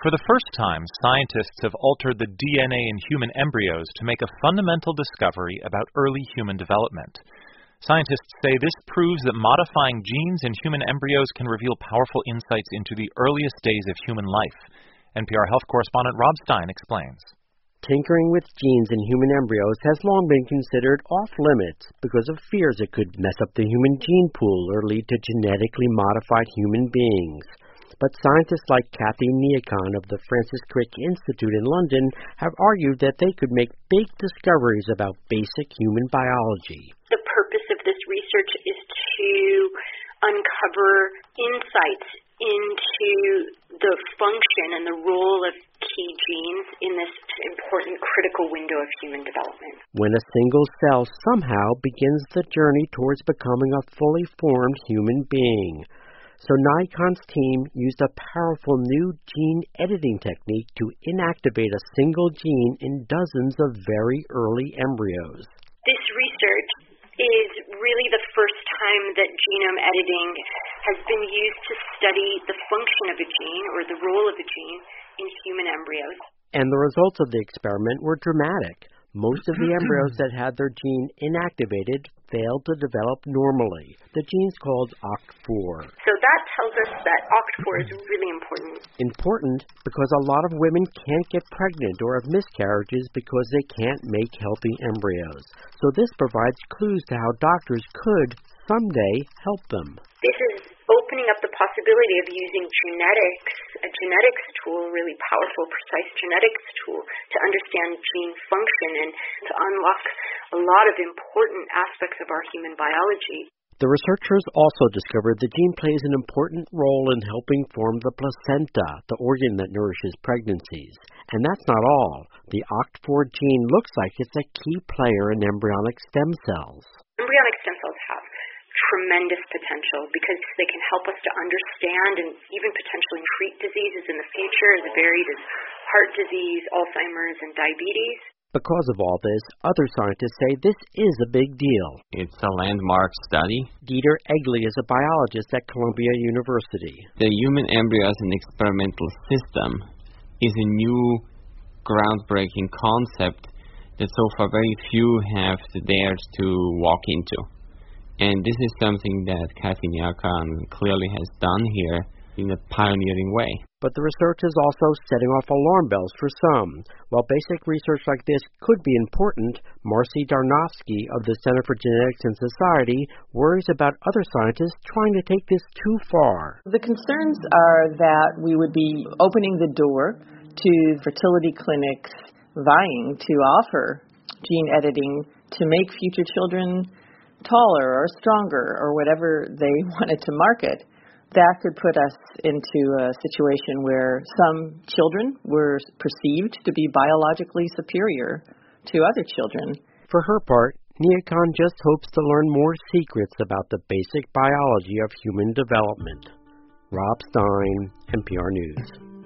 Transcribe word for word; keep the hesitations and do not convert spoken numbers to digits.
For the first time, scientists have altered the D N A in human embryos to make a fundamental discovery about early human development. Scientists say this proves that modifying genes in human embryos can reveal powerful insights into the earliest days of human life. N P R health correspondent Rob Stein explains. Tinkering with genes in human embryos has long been considered off-limits because of fears it could mess up the human gene pool or lead to genetically modified human beings. But scientists like Kathy Neacon of the Francis Crick Institute in London have argued that they could make big discoveries about basic human biology. The purpose of this research is to uncover insights into the function and the role of key genes in this important critical window of human development. When a single cell somehow begins the journey towards becoming a fully formed human being. So Neacon's team used a powerful new gene editing technique to inactivate a single gene in dozens of very early embryos. This research is really the first time that genome editing has been used to study the function of a gene or the role of a gene in human embryos. And the results of the experiment were dramatic. Most of the embryos that had their gene inactivated failed to develop normally. The gene's called O C T four. So that tells us that O C T four is really important. Important because a lot of women can't get pregnant or have miscarriages because they can't make healthy embryos. So this provides clues to how doctors could someday help them. This is opening up the possibility of using genetics, a genetics tool, a really powerful, precise genetics tool, to understand gene function and to unlock a lot of important aspects of our human biology. The researchers also discovered the gene plays an important role in helping form the placenta, the organ that nourishes pregnancies. And that's not all. The O C T four gene looks like it's a key player in embryonic stem cells. Embryonic stem cells have tremendous potential because they can help us to understand and even potentially treat diseases in the future as varied as heart disease, Alzheimer's, and diabetes. Because of all this, other scientists say this is a big deal. It's a landmark study. Dieter Eggli is a biologist at Columbia University. The human embryo as an experimental system is a new, groundbreaking concept that so far very few have dared to walk into. And this is something that Kathy Neacon clearly has done here in a pioneering way. But the research is also setting off alarm bells for some. While basic research like this could be important, Marcy Darnofsky of the Center for Genetics and Society worries about other scientists trying to take this too far. The concerns are that we would be opening the door to fertility clinics vying to offer gene editing to make future children taller or stronger or whatever they wanted to market. That could put us into a situation where some children were perceived to be biologically superior to other children. For her part, Neacon just hopes to learn more secrets about the basic biology of human development. Rob Stein, N P R News.